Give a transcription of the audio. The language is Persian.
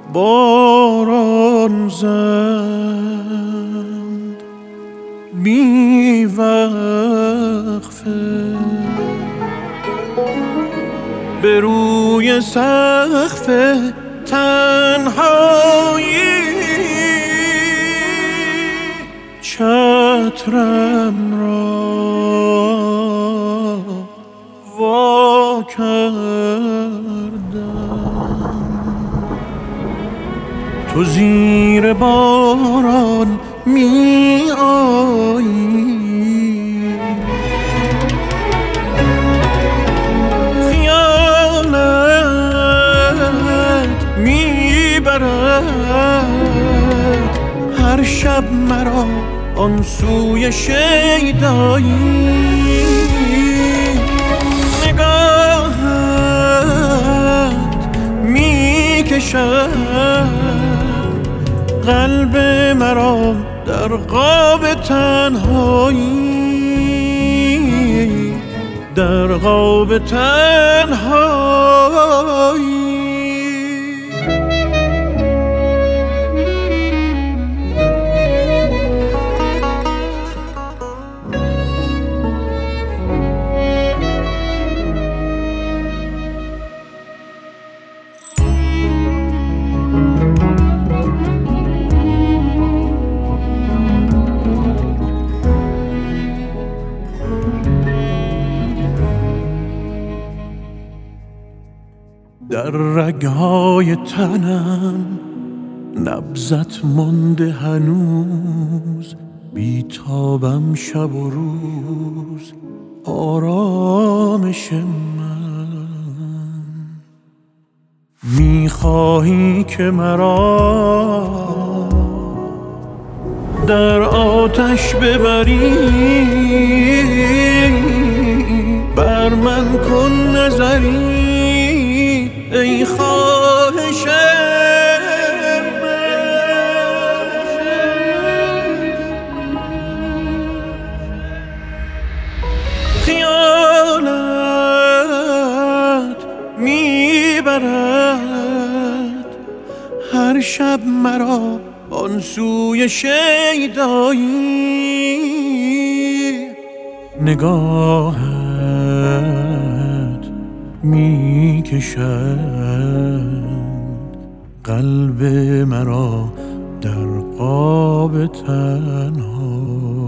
باران زد بی وقفه به روی سقف تنهایی، چترم را وا کردم. تو زیر باران می آیی، خیالت می برد هر شب مرا آن سوی شیدایی. نگاهت می کشد قلب مرا در قاب تنهایی، در قاب تنهایی. در رگهای تنم نبضت مانده هنوز، بیتابم شب و روز آرامش من. میخواهی که مرا در آتش ببری، بر من کن نظری ای خواهش من. خیالت میبرد هر شب مرا آن سوی شیدایی. نگاهت می کشد قلب مرا در قاب تنهایی.